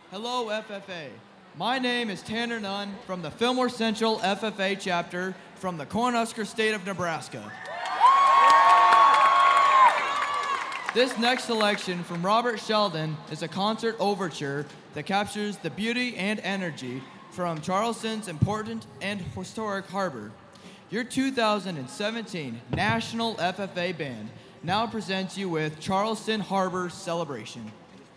Hello, FFA. My name is Tanner Nunn from the Fillmore Central FFA chapter from the Cornhusker State of Nebraska. This next selection from Robert Sheldon is a concert overture that captures the beauty and energy from Charleston's important and historic harbor. Your 2017 National FFA Band now presents you with Charleston Harbor Celebration.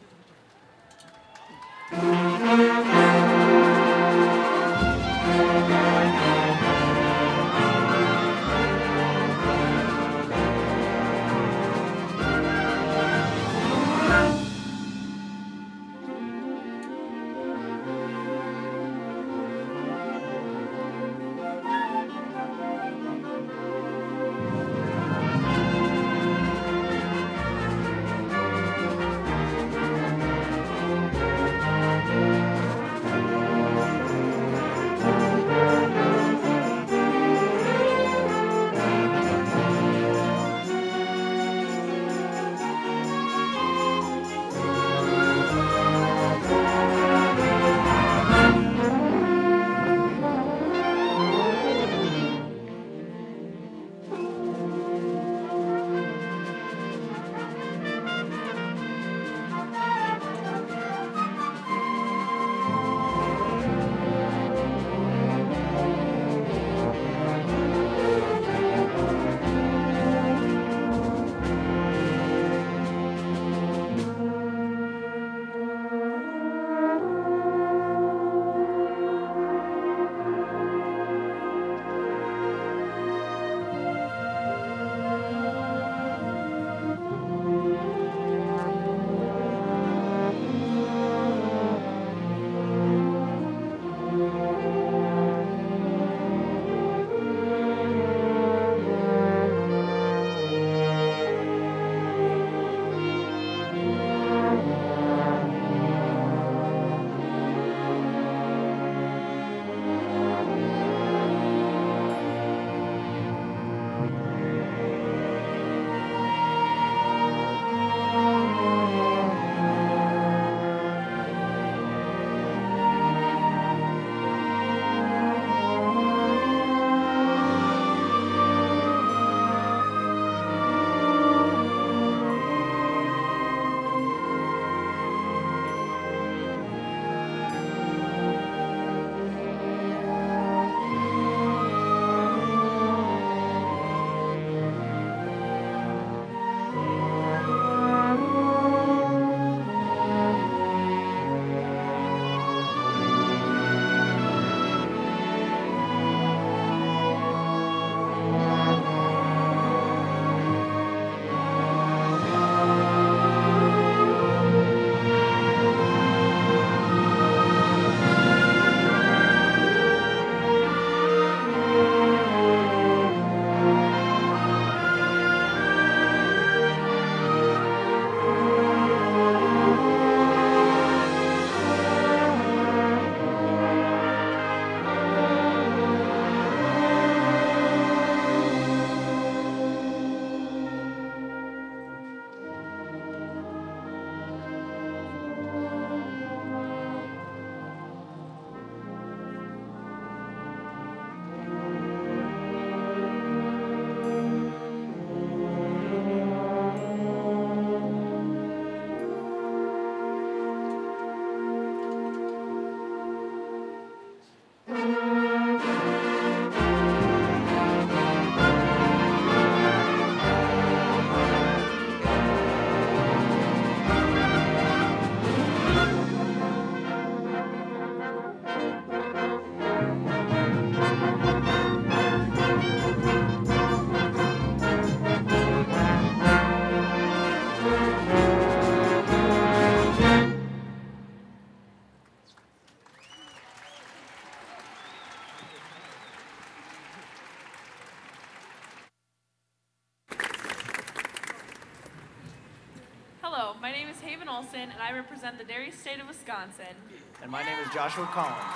Hello, my name is Haven Olson, and I represent the Dairy State of Wisconsin. And my name is Joshua Collins.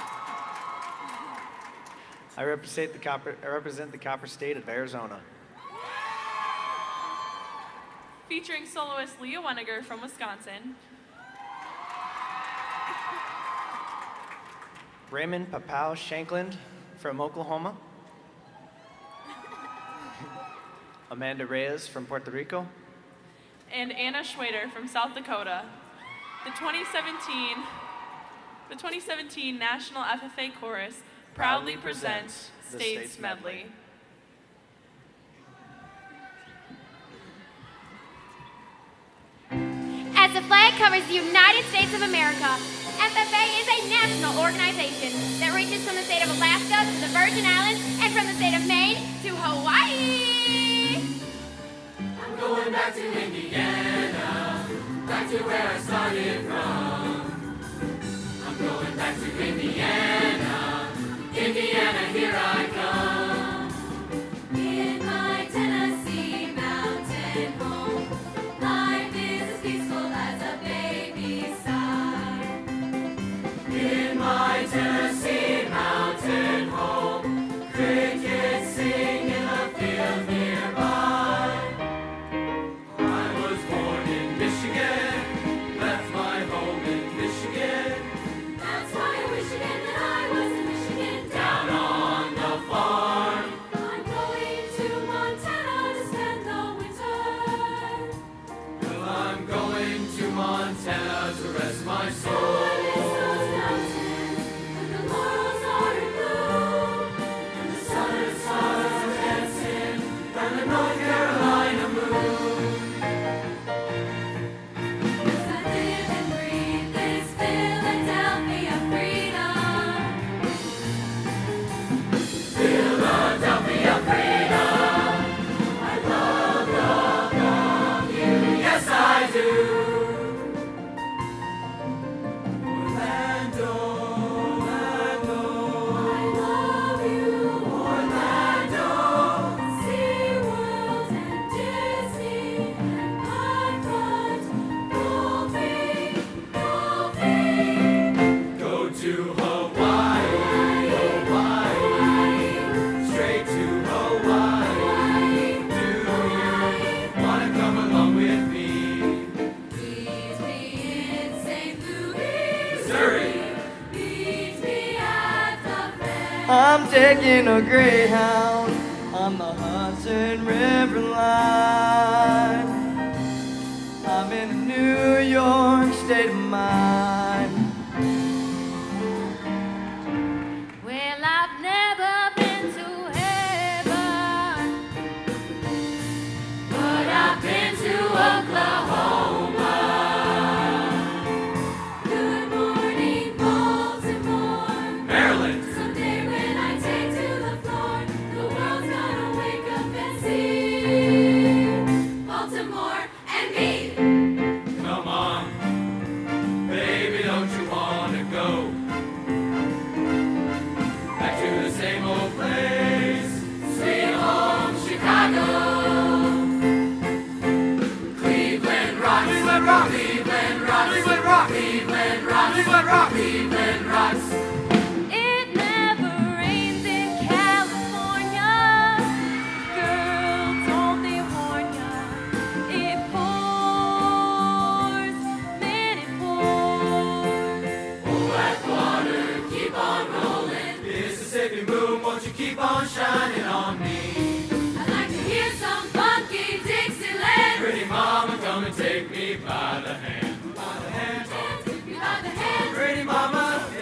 I represent the Copper State of Arizona. Featuring soloist Leah Weniger from Wisconsin. Raymond Papao Shankland from Oklahoma. Amanda Reyes from Puerto Rico. And Anna Schwader from South Dakota. The 2017 National FFA Chorus proudly presents the States Medley. As the flag covers the United States of America, FFA is a national organization that reaches from the state of Alaska to the Virgin Islands and from the state of Maine to Hawaii. I'm going back to Indiana, back to where I started from. I'm going back to Indiana, Indiana, here I come. In my Tennessee mountain home, life is as peaceful as a baby's sigh. In my Tennessee mountain home, crickets sing in the field nearby. I was born in Michigan, left my home in Michigan. That's why I wish again that I was in Michigan, down on the farm. I'm going to Montana to spend the winter. Well, I'm going to Montana to rest my soul. I miss those mountains when the laurels are in bloom, and the southern stars are dancing round the North Carolina moon. 'Cause I live and breathe this Philadelphia freedom. Philadelphia freedom. I love you, yes I do. Orlando, Orlando, I love you, Orlando. SeaWorld and Disney and Epcot, golfing. Go to Hawaii, straight to Hawaii. Do you wanna come along with me? Meet me in St. Louis, Missouri. Meet me at the fair. I'm taking a Greyhound on the Hudson River line. I'm in a New York state of mind. Well, I've never been to heaven, But I've been to Oklahoma. Good morning, Baltimore. Maryland. Someday when I take to the floor, the world's gonna wake up and see Baltimore and me. Come on, baby, don't you wanna go back to the same old place? Sweet home, Chicago. Cleveland rocks. Cleveland rocks. Cleveland rocks. Cleveland rocks. Cleveland rocks. Cleveland rocks. Cleveland rocks. it never rains in California. Girl, don't they warn ya? It pours, man, it pours. Black water, keep on rolling. Mississippi moon, won't you keep on shining on me? I'd like to hear some funky Dixieland. Pretty mama, come and take me by the hand. By the hand. Take me by the hand. Pretty mama,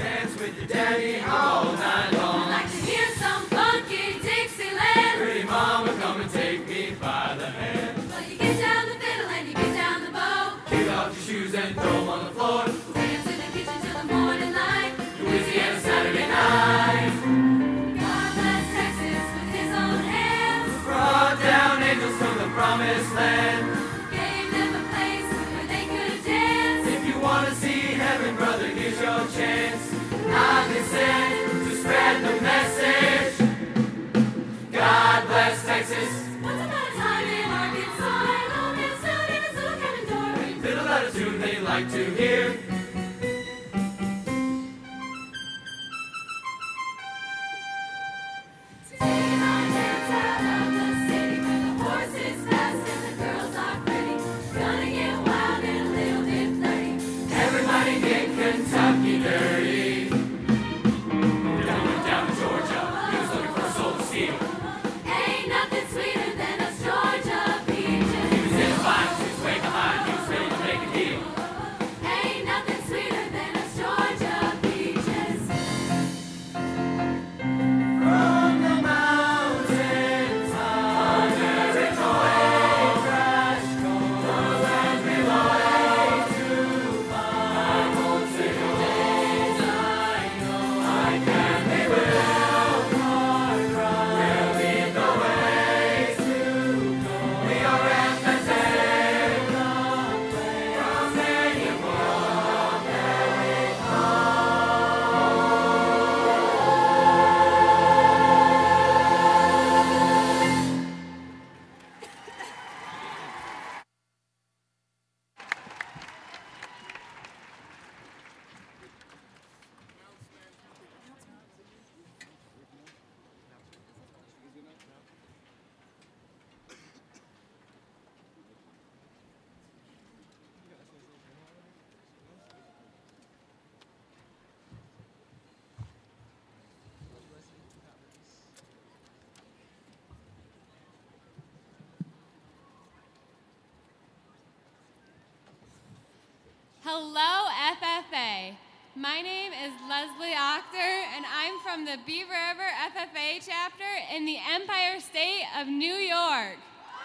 Hello, FFA. My name is Leslie Octor, and I'm from the Beaver River FFA chapter in the Empire State of New York.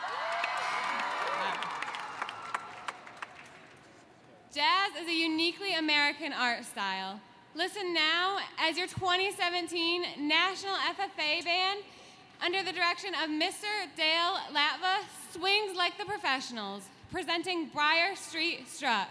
Jazz is a uniquely American art style. Listen now as your 2017 National FFA Band, under the direction of Mr. Dale Latva, swings like the professionals, presenting Briar Street Strut.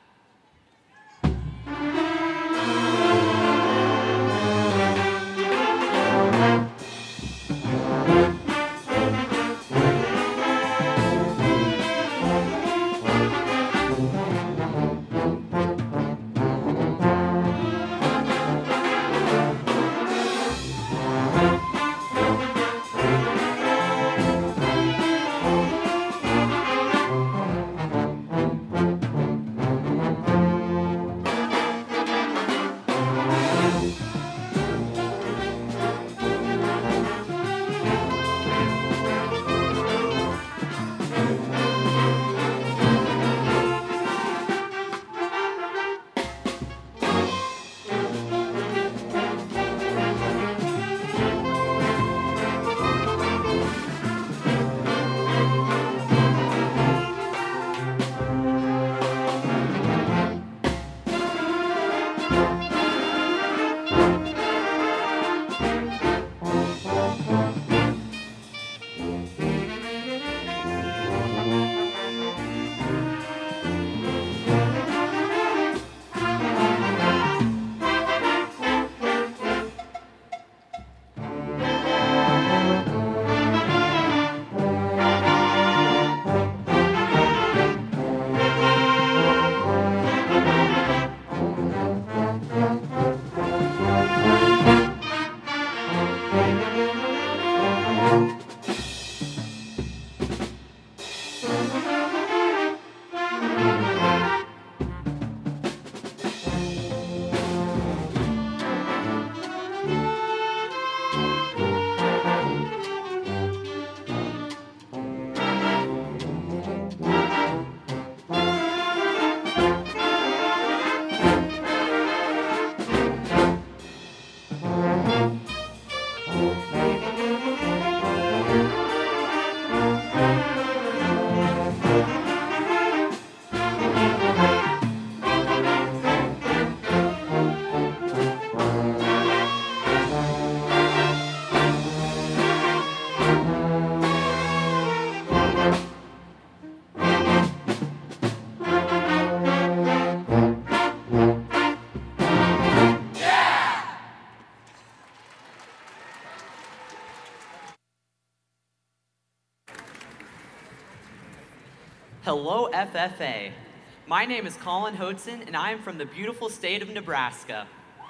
Hello, FFA. My name is Colin Hodson, and I am from the beautiful state of Nebraska.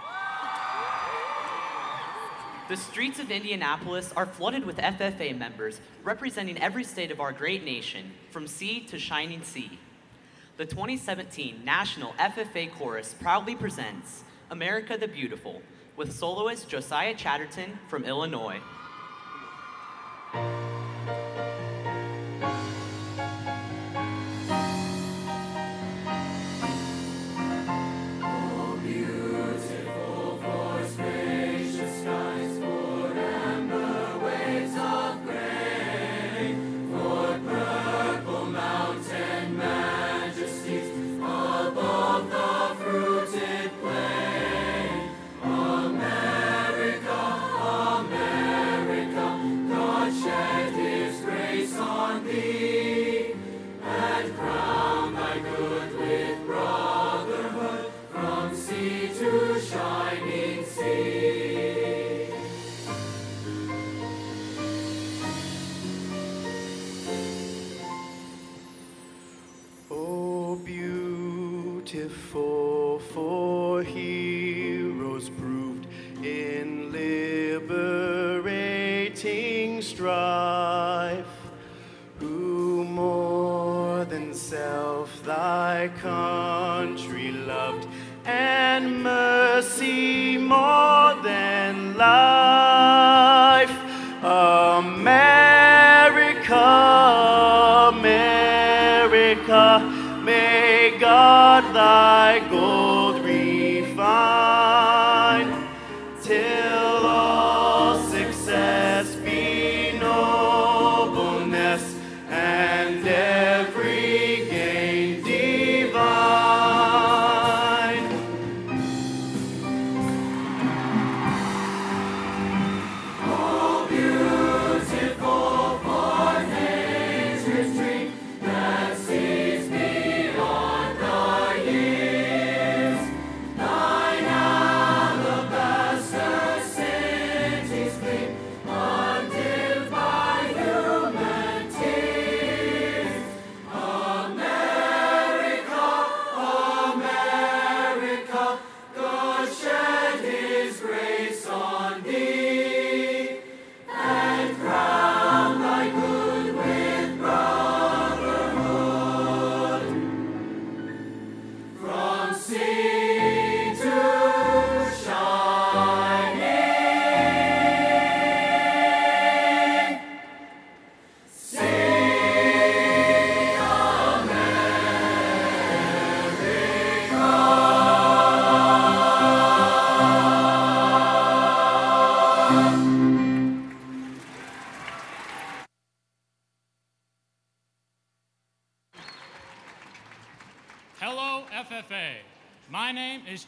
The streets of Indianapolis are flooded with FFA members representing every state of our great nation, from sea to shining sea. The 2017 National FFA Chorus proudly presents America the Beautiful with soloist Josiah Chatterton from Illinois. Beautiful for heroes proved in liberating strife, who more than self thy country loved, and mercy more than life. America, America, may God thy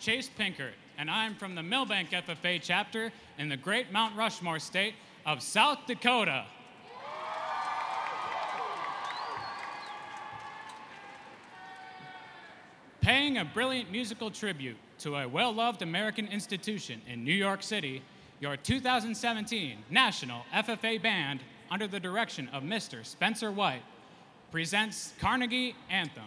Chase Pinkert, and I'm from the Millbank FFA chapter in the great Mount Rushmore state of South Dakota. Paying a brilliant musical tribute to a well-loved American institution in New York City, your 2017 National FFA Band, under the direction of Mr. Spencer White, presents Carnegie Anthem.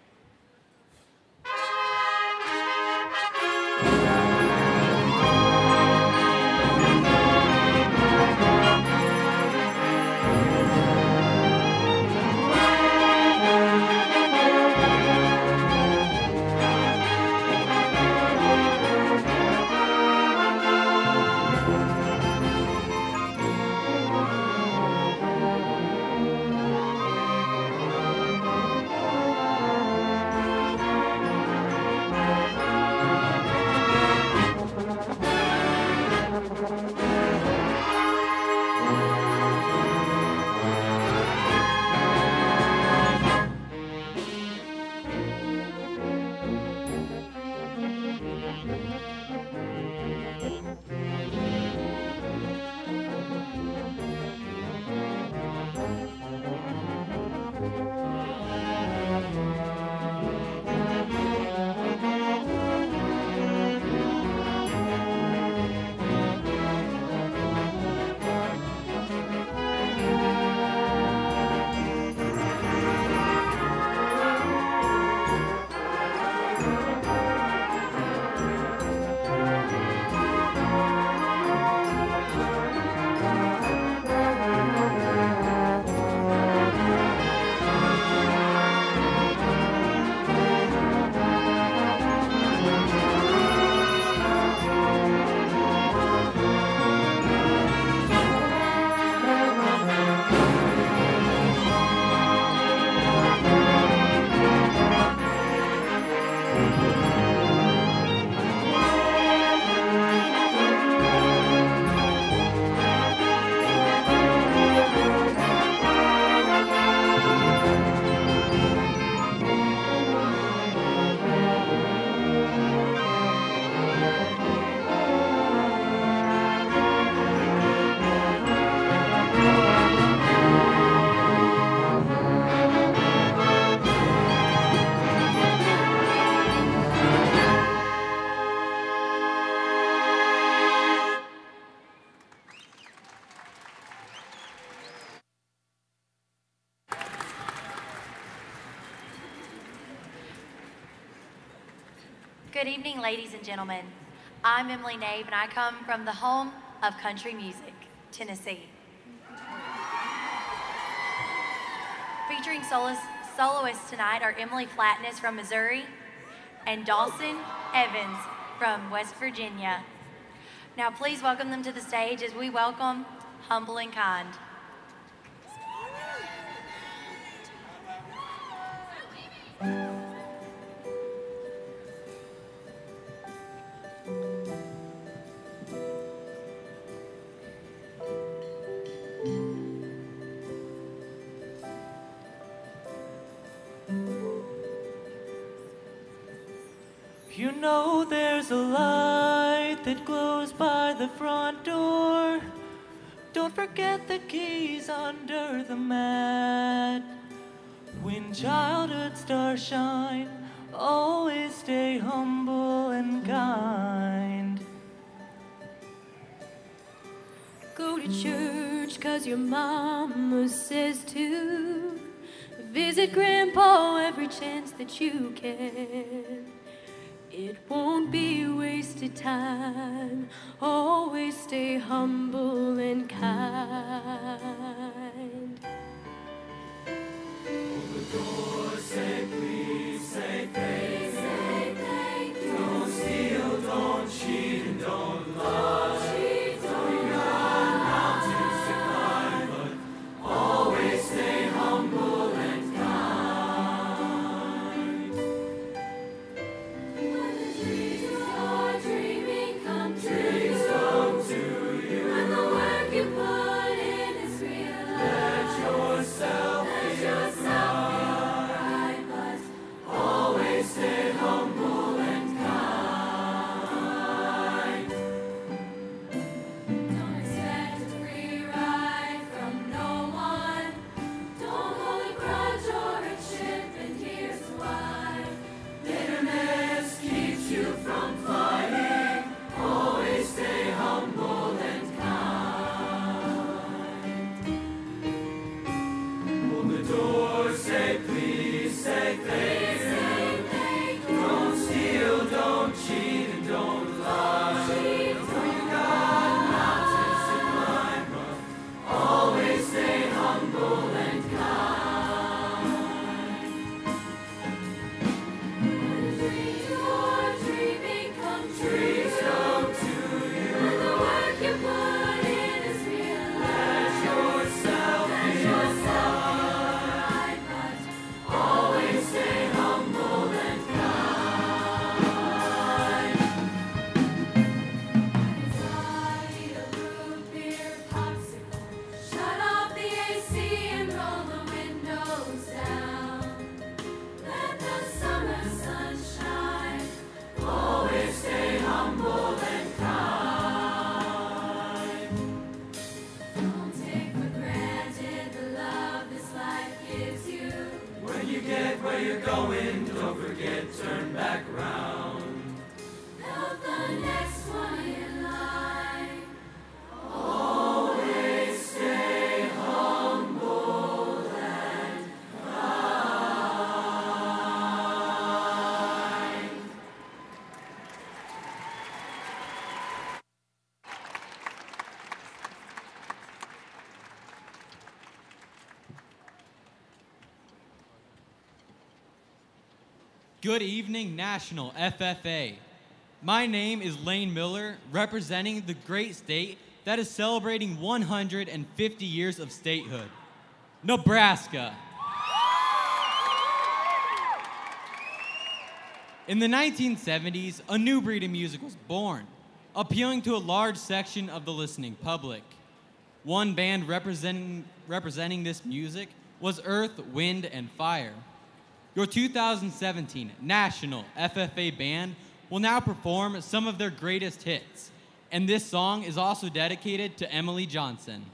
Good evening, ladies and gentlemen. I'm Emily Nave, and I come from the home of country music, Tennessee. Featuring soloists tonight are Emily Flatness from Missouri and Dawson Evans from West Virginia. Now please welcome them to the stage as we welcome Humble and Kind. You know there's a light that glows by the front door. Don't forget the keys under the mat. When childhood stars shine, always stay humble and kind. Go to church 'cause your mama says to. Visit Grandpa every chance that you can. It won't be wasted time. Always stay humble and kind. Hold the door, say please, say thank you. Don't steal, don't cheat, and don't lie. We got mountains to climb, but always stay humble and kind. When the dreams you're dreaming come true, when the work you put in is real, let yourself feel pride, but always stay Good evening, National FFA. My name is Lane Miller, representing the great state that is celebrating 150 years of statehood, Nebraska. In the 1970s, a new breed of music was born, appealing to a large section of the listening public. One band representing this music was Earth, Wind, and Fire. Your 2017 National FFA Band will now perform some of their greatest hits, and this song is also dedicated to Emily Johnson.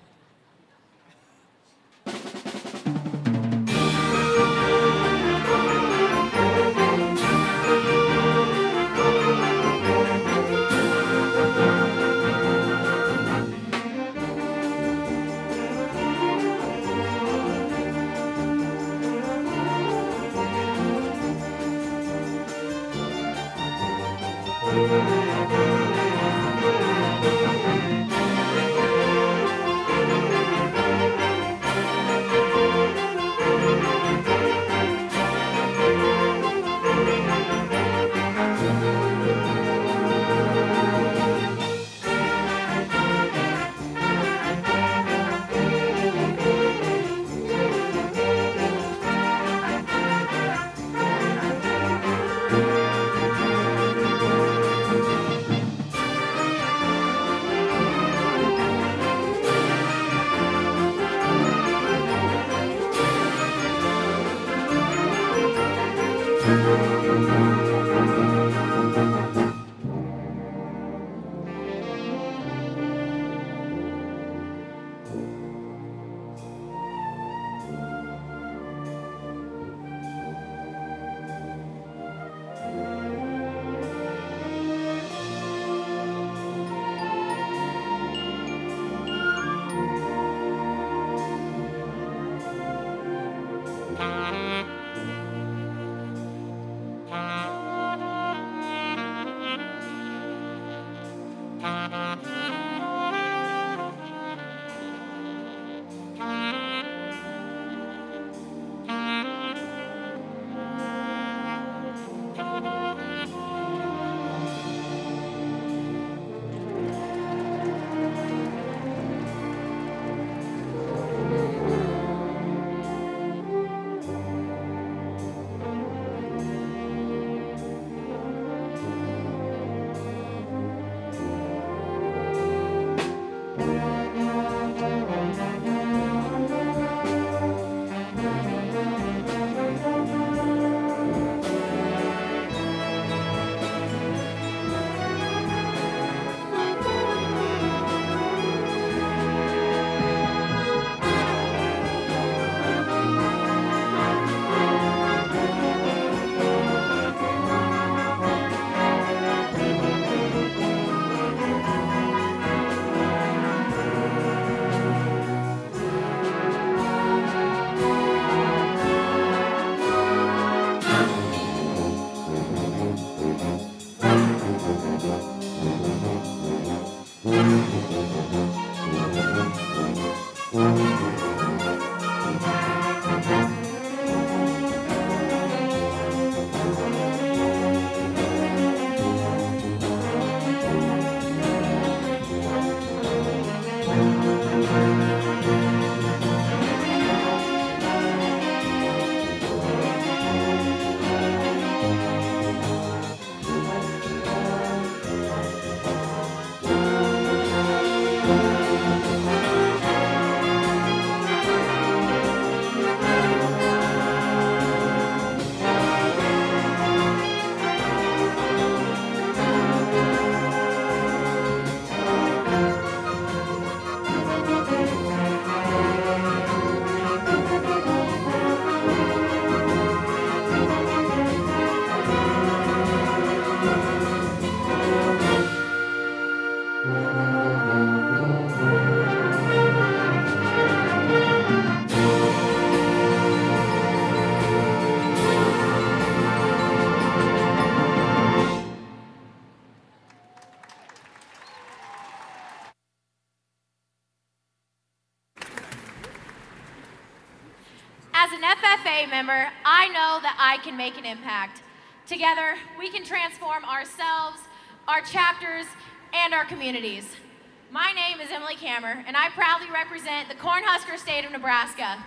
As an FFA member, I know that I can make an impact. Together, we can transform ourselves, our chapters, and our communities. My name is Emily Kammer, and I proudly represent the Cornhusker state of Nebraska.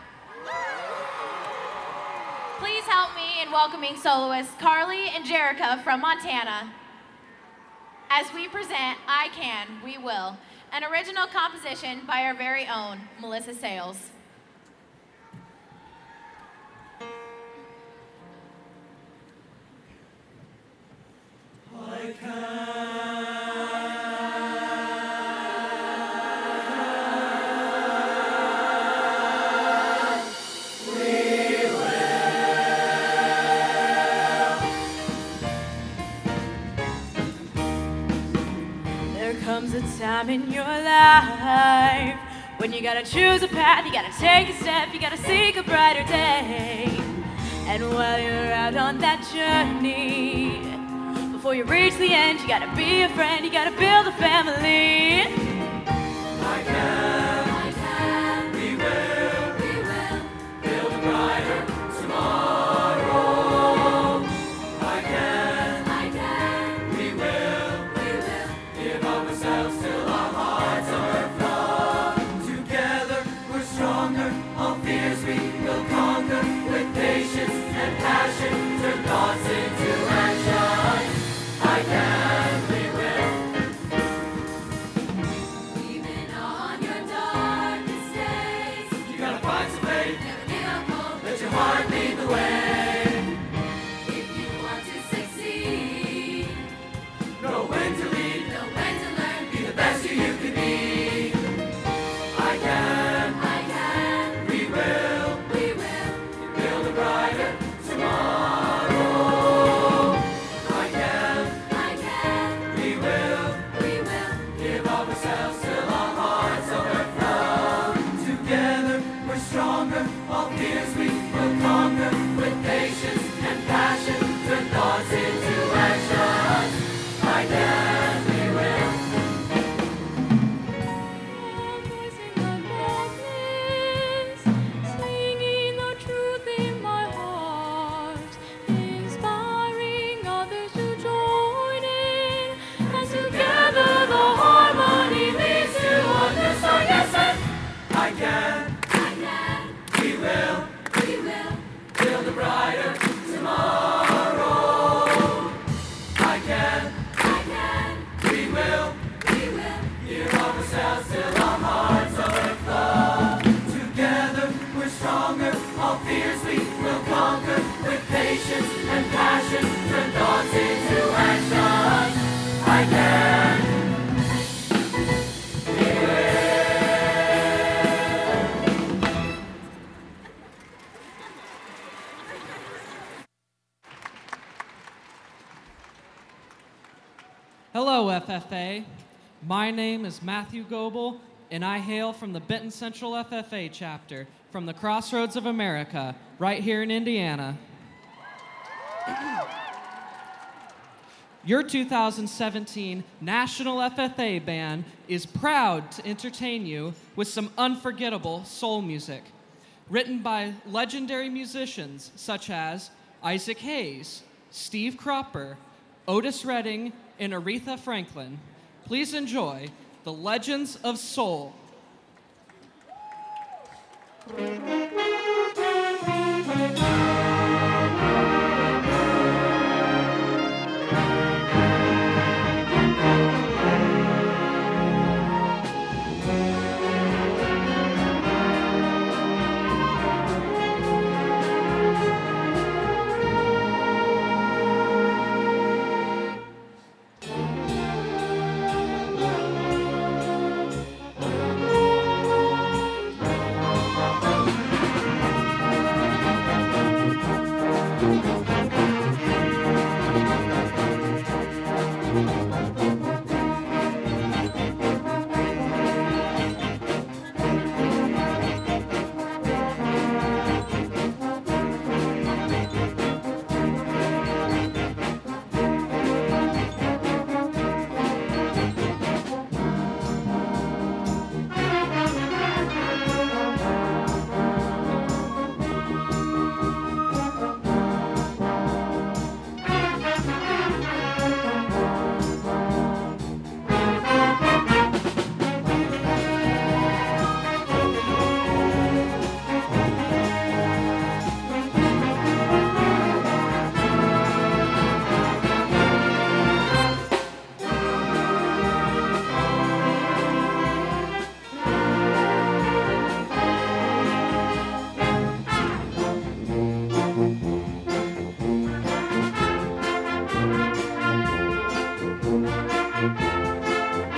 Please help me in welcoming soloists Carly and Jerica from Montana as we present I Can, We Will, an original composition by our very own Melissa Sales. I can. Comes a time in your life when you gotta choose a path, you gotta take a step, you gotta seek a brighter day. And while you're out on that journey, before you reach the end, you gotta be a friend, you gotta build a family. I can, we will build a brighter tomorrow. I can, we will give of ourselves till our hearts overflow. Together we're stronger, all fears we will conquer. With patience and passion, turn thoughts into action. I can, we will. Even on your darkest days, you gotta find some faith. Never give up hope. Let your heart lead the way. If you want to succeed, know when to lead, know when to learn. Be the best you can be. I can, we will build a brighter tomorrow. I can, we will give of ourselves till our hearts overflow. Together we're stronger, all fears we will conquer. With patience and passion, turn thoughts into action. I can, we will. Singing the truth in my heart, inspiring others to join in, and together the harmony leads to wonders. So yes, and I can, we will build a brighter tomorrow. I can, we will give of ourselves till our hearts overflow. Together we're stronger, all fears we will conquer. With patience and passion, turn thoughts into action. I can, we will. Hello, FFA. My name is Matthew Goebel, and I hail from the Benton Central FFA chapter from the Crossroads of America, right here in Indiana. Your 2017 National FFA Band is proud to entertain you with some unforgettable soul music, written by legendary musicians such as Isaac Hayes, Steve Cropper, Otis Redding, and Aretha Franklin. Please enjoy the Legends of Soul.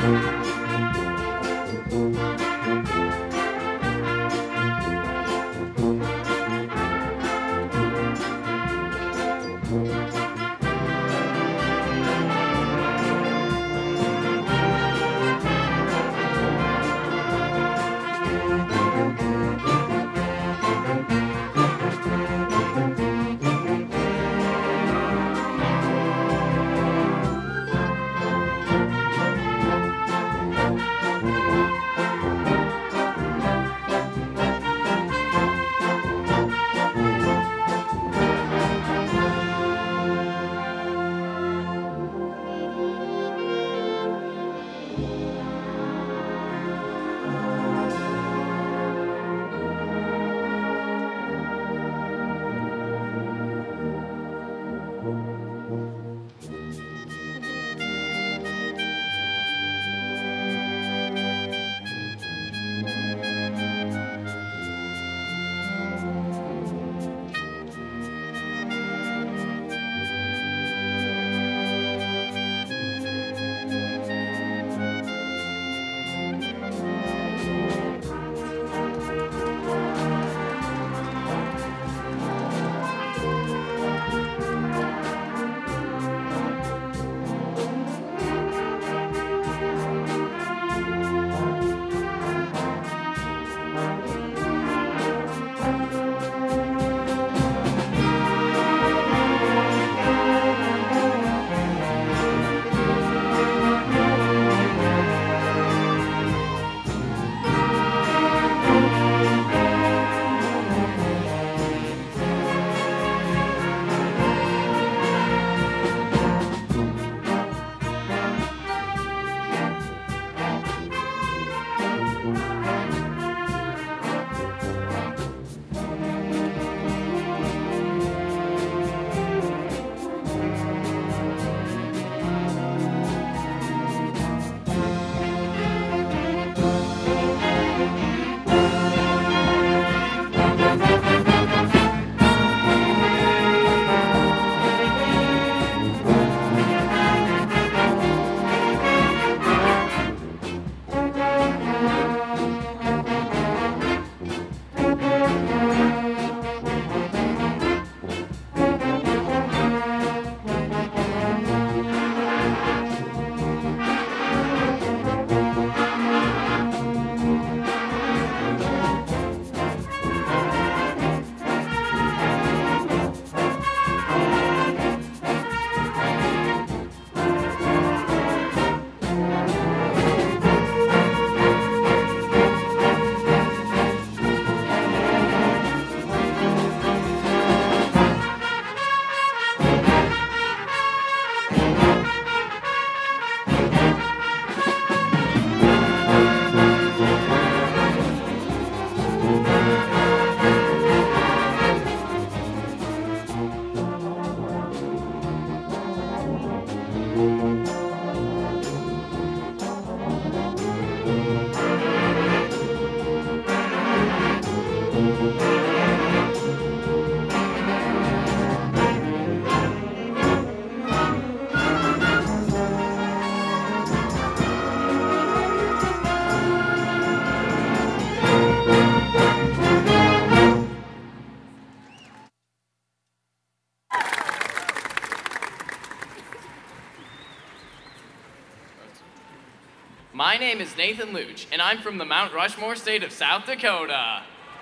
My name is Nathan Luch, and I'm from the Mount Rushmore state of South Dakota.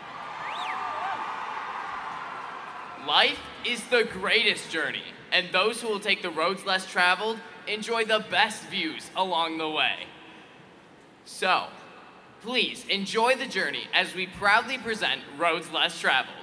Life is the greatest journey, and those who will take the roads less traveled enjoy the best views along the way. So, please enjoy the journey as we proudly present Roads Less Traveled.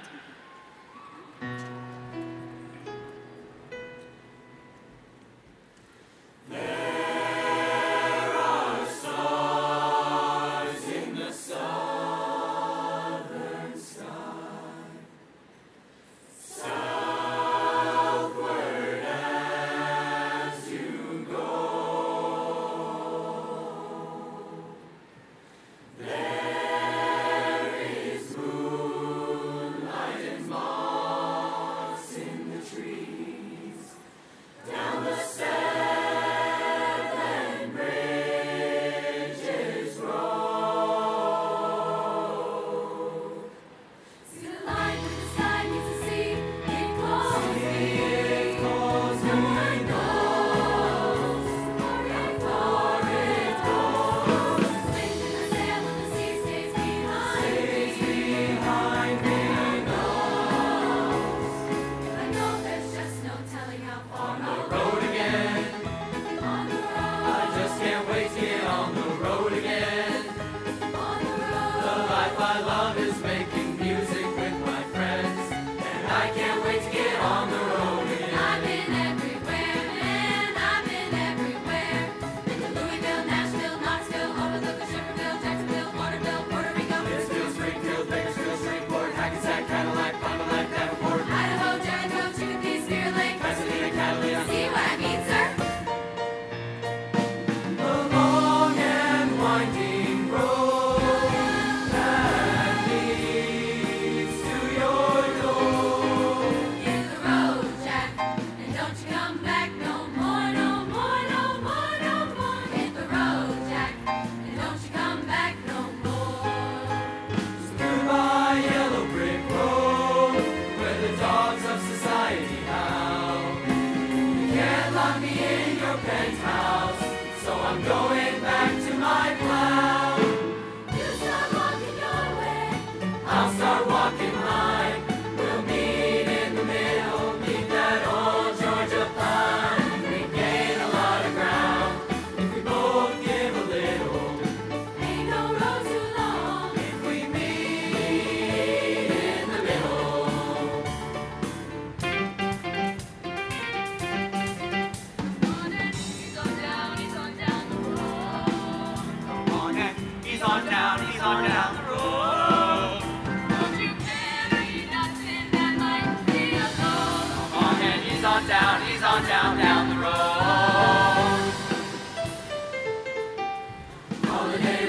There is moonlight. ease on down the road. Don't you carry nothing that might be a load. Come on and ease on down the road. Holiday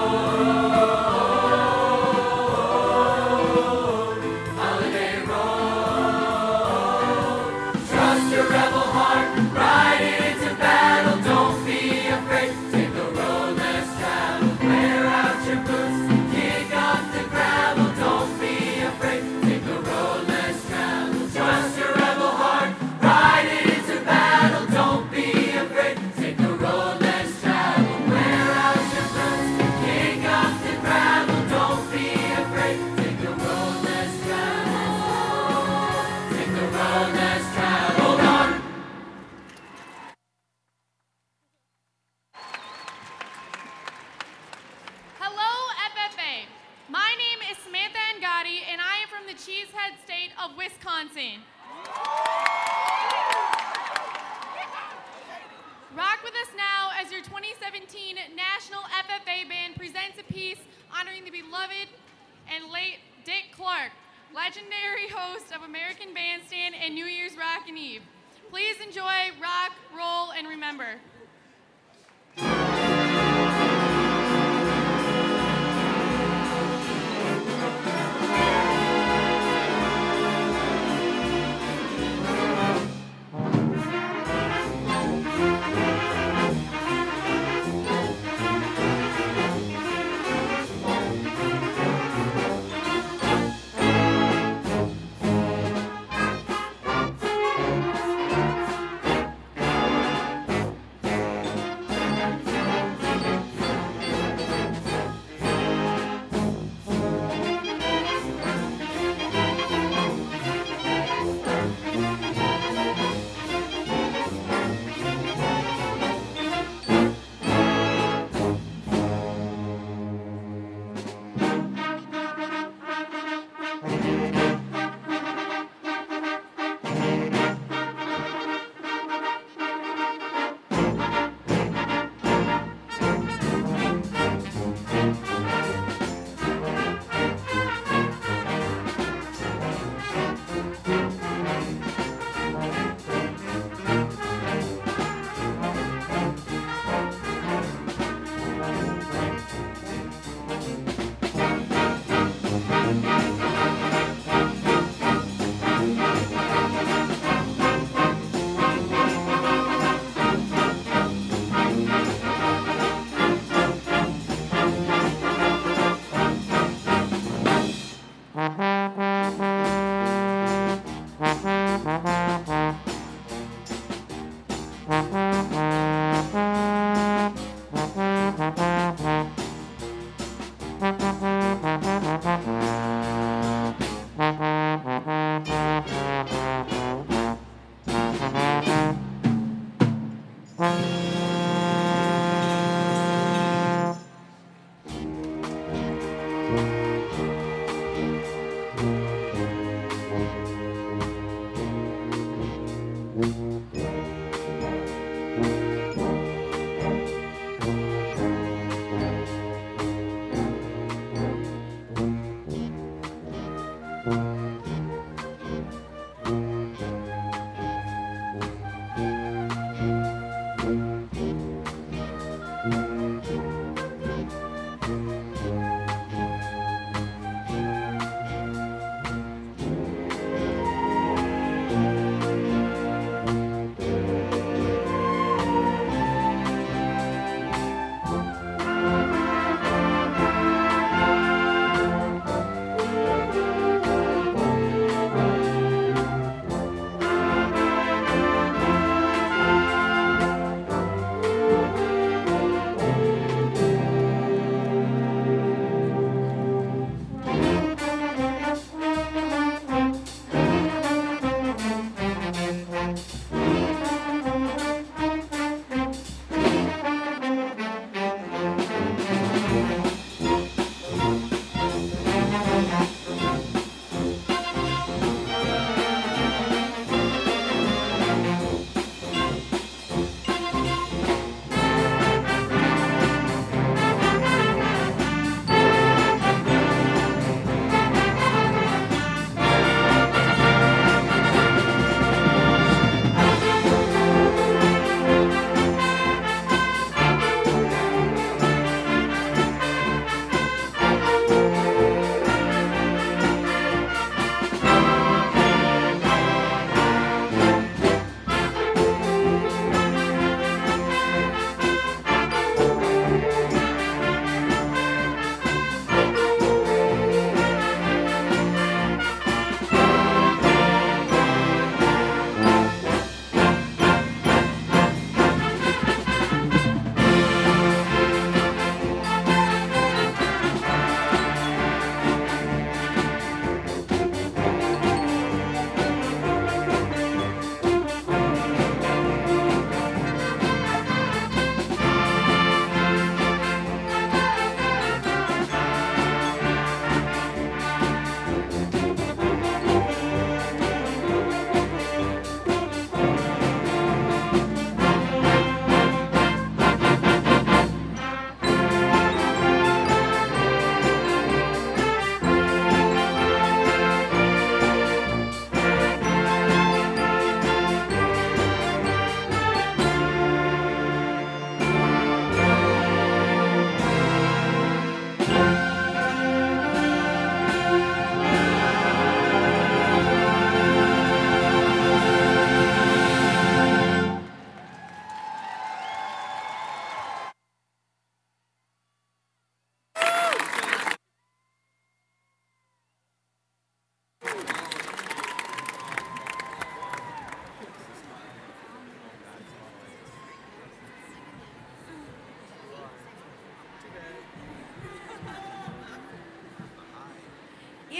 road, holiday road. Trust your rebel heart, ride it into battle. Don't be afraid, take the road less traveled. Wear out your boots, kick up the gravel. Don't be afraid, take the road less traveled. Trust your rebel heart, ride it into battle. Don't be afraid, take the road less traveled. Wear out your boots, kick up the gravel. Don't be afraid, take the road less traveled. Take the road less traveled on. Hello, FFA. My name is Samantha Angadi, and I am from the Cheesehead State of Wisconsin. Rock with us now as your 2017 National FFA Band presents a piece honoring the beloved and late Dick Clark, legendary host of American Bandstand and New Year's Rockin' Eve. Please enjoy Rock, Roll, and Remember.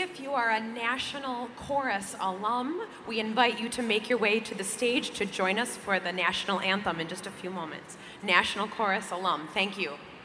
if you are a National Chorus alum, we invite you to make your way to the stage to join us for the national anthem in just a few moments. National Chorus alum, thank you.